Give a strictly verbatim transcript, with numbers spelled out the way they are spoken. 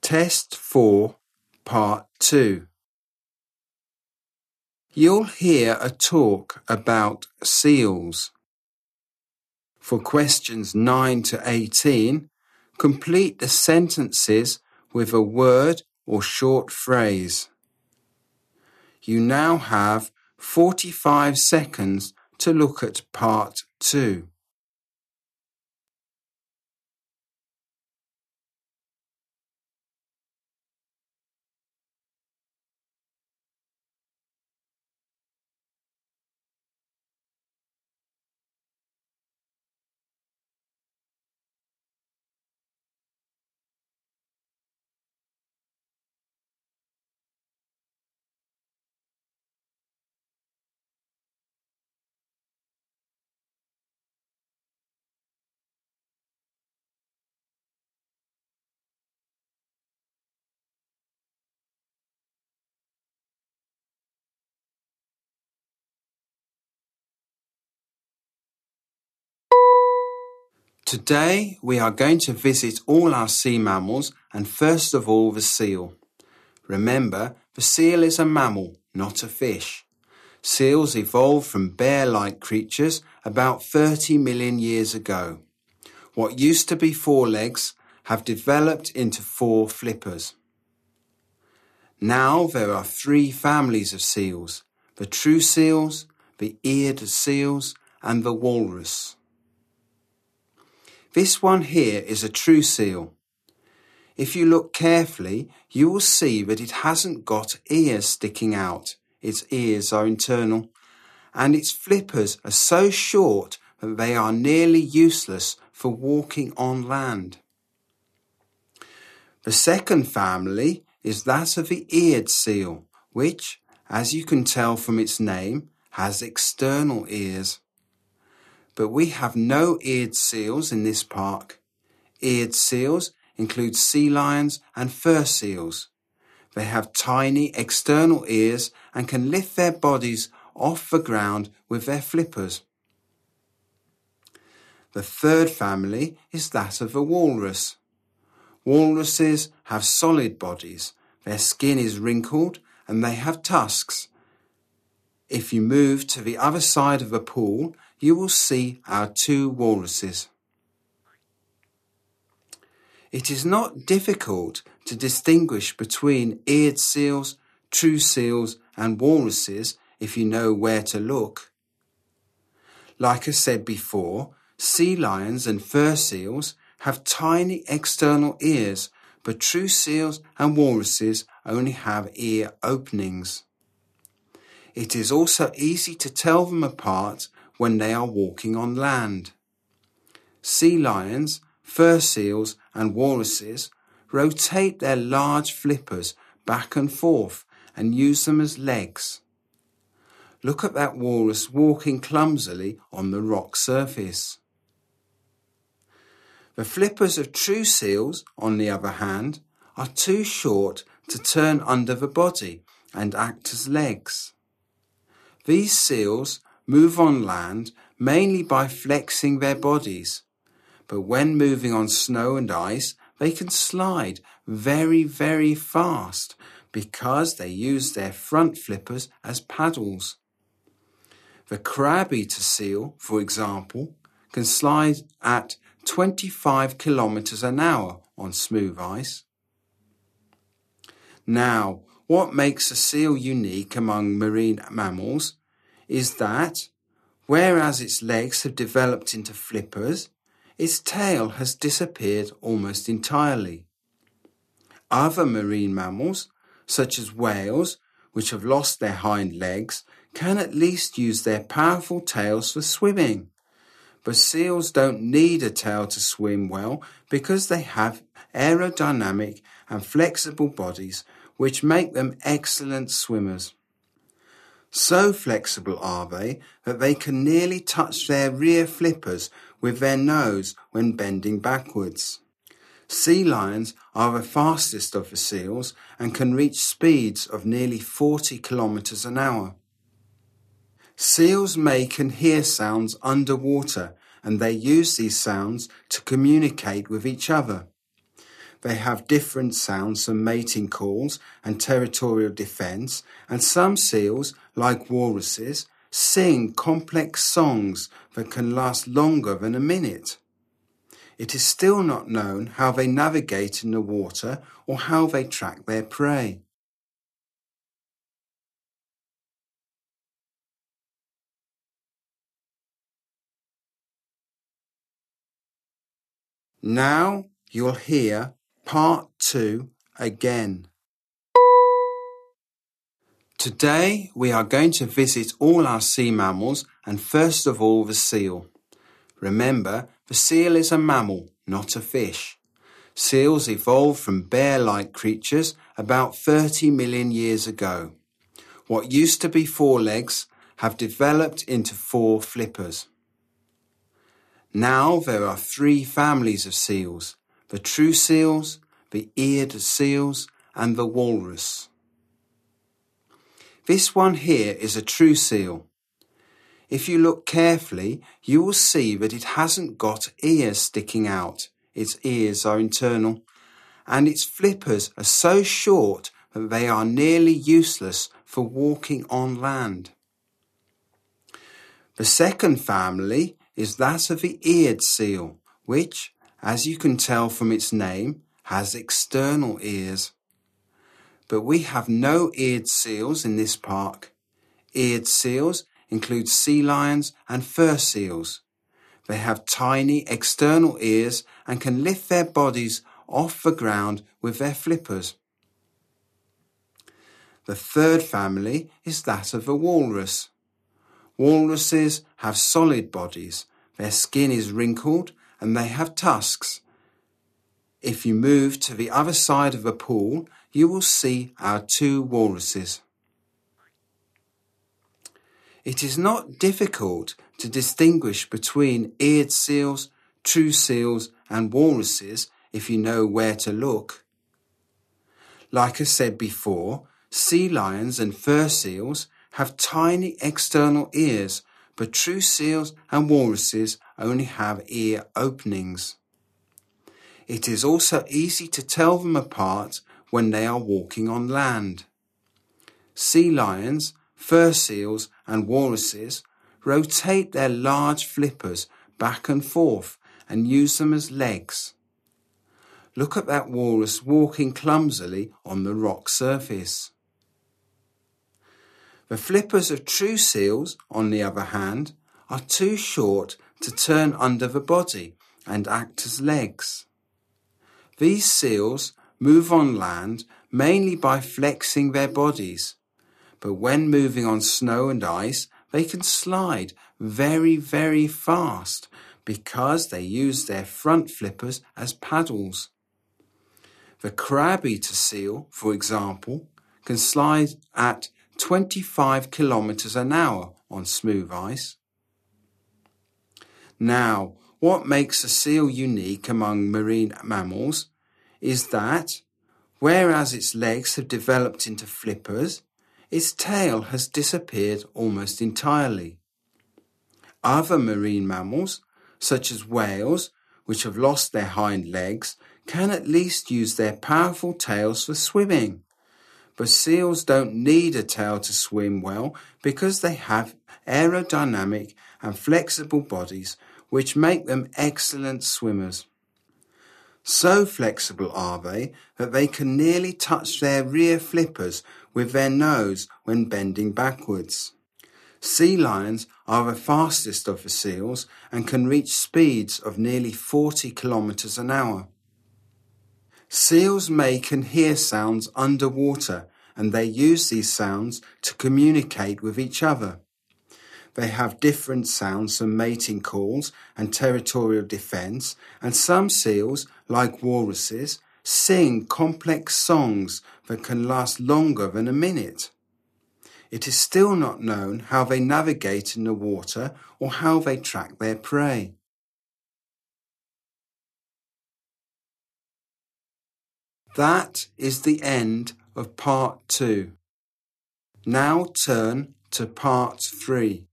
Test four, Part two. You'll hear a talk about seals. For questions nine to eighteen, complete the sentences with a word or short phrase. You now have forty-five seconds to look at Part two. Today we are going to visit all our sea mammals and first of all the seal. Remember, the seal is a mammal, not a fish. Seals evolved from bear-like creatures about thirty million years ago. What used to be four legs have developed into four flippers. Now there are three families of seals: the true seals, the eared seals, and the walrus. This one here is a true seal. If you look carefully, you will see that it hasn't got ears sticking out. Its ears are internal, and its flippers are so short that they are nearly useless for walking on land. The second family is that of the eared seal, which, as you can tell from its name, has external ears. But we have no eared seals in this park. Eared seals include sea lions and fur seals. They have tiny external ears and can lift their bodies off the ground with their flippers. The third family is that of the walrus. Walruses have solid bodies. Their skin is wrinkled and they have tusks. If you move to the other side of the pool, you will see our two walruses. It is not difficult to distinguish between eared seals, true seals, and walruses if you know where to look. Like I said before, sea lions and fur seals have tiny external ears, but true seals and walruses only have ear openings. It is also easy to tell them apart when they are walking on land. Sea lions, fur seals and walruses rotate their large flippers back and forth and use them as legs. Look at that walrus walking clumsily on the rock surface. The flippers of true seals, on the other hand, are too short to turn under the body and act as legs. These seals move on land mainly by flexing their bodies, but when moving on snow and ice, they can slide very, very fast because they use their front flippers as paddles. The crab-eater seal, for example, can slide at twenty-five kilometers an hour on smooth ice. Now, what makes a seal unique among marine mammals is that, whereas its legs have developed into flippers, its tail has disappeared almost entirely. Other marine mammals, such as whales, which have lost their hind legs, can at least use their powerful tails for swimming. But seals don't need a tail to swim well because they have aerodynamic and flexible bodies which make them excellent swimmers. So flexible are they that they can nearly touch their rear flippers with their nose when bending backwards. Sea lions are the fastest of the seals and can reach speeds of nearly forty kilometers an hour. Seals make and hear sounds underwater, and they use these sounds to communicate with each other. They have different sounds for mating calls and territorial defence, and some seals, like walruses, sing complex songs that can last longer than a minute. It is still not known how they navigate in the water or how they track their prey. Now you'll hear part two again. Today we are going to visit all our sea mammals and first of all the seal. Remember, the seal is a mammal, not a fish. Seals evolved from bear-like creatures about thirty million years ago. What used to be four legs have developed into four flippers. Now there are three families of seals: the true seals, the eared seals, and the walrus. This one here is a true seal. If you look carefully, you will see that it hasn't got ears sticking out. Its ears are internal, and its flippers are so short that they are nearly useless for walking on land. The second family is that of the eared seal, which, as you can tell from its name, has external ears. But we have no eared seals in this park. Eared seals include sea lions and fur seals. They have tiny external ears and can lift their bodies off the ground with their flippers. The third family is that of the walrus. Walruses have solid bodies. Their skin is wrinkled and they have tusks. If you move to the other side of the pool, you will see our two walruses. It is not difficult to distinguish between eared seals, true seals, and walruses if you know where to look. Like I said before, sea lions and fur seals have tiny external ears, but true seals and walruses only have ear openings. It is also easy to tell them apart when they are walking on land. Sea lions, fur seals, and walruses rotate their large flippers back and forth and use them as legs. Look at that walrus walking clumsily on the rock surface. The flippers of true seals, on the other hand, are too short to turn under the body and act as legs. These seals move on land mainly by flexing their bodies, but when moving on snow and ice, they can slide very, very fast because they use their front flippers as paddles. The crab-eater seal, for example, can slide at twenty-five kilometers an hour on smooth ice. Now, what makes a seal unique among marine mammals is that, whereas its legs have developed into flippers, its tail has disappeared almost entirely. Other marine mammals, such as whales, which have lost their hind legs, can at least use their powerful tails for swimming. But seals don't need a tail to swim well because they have aerodynamic and flexible bodies which make them excellent swimmers. So flexible are they that they can nearly touch their rear flippers with their nose when bending backwards. Sea lions are the fastest of the seals and can reach speeds of nearly forty kilometers an hour. Seals make and hear sounds underwater, and they use these sounds to communicate with each other. They have different sounds for mating calls and territorial defence, and some seals, like walruses, sing complex songs that can last longer than a minute. It is still not known how they navigate in the water or how they track their prey. That is the end of part two. Now turn to part three.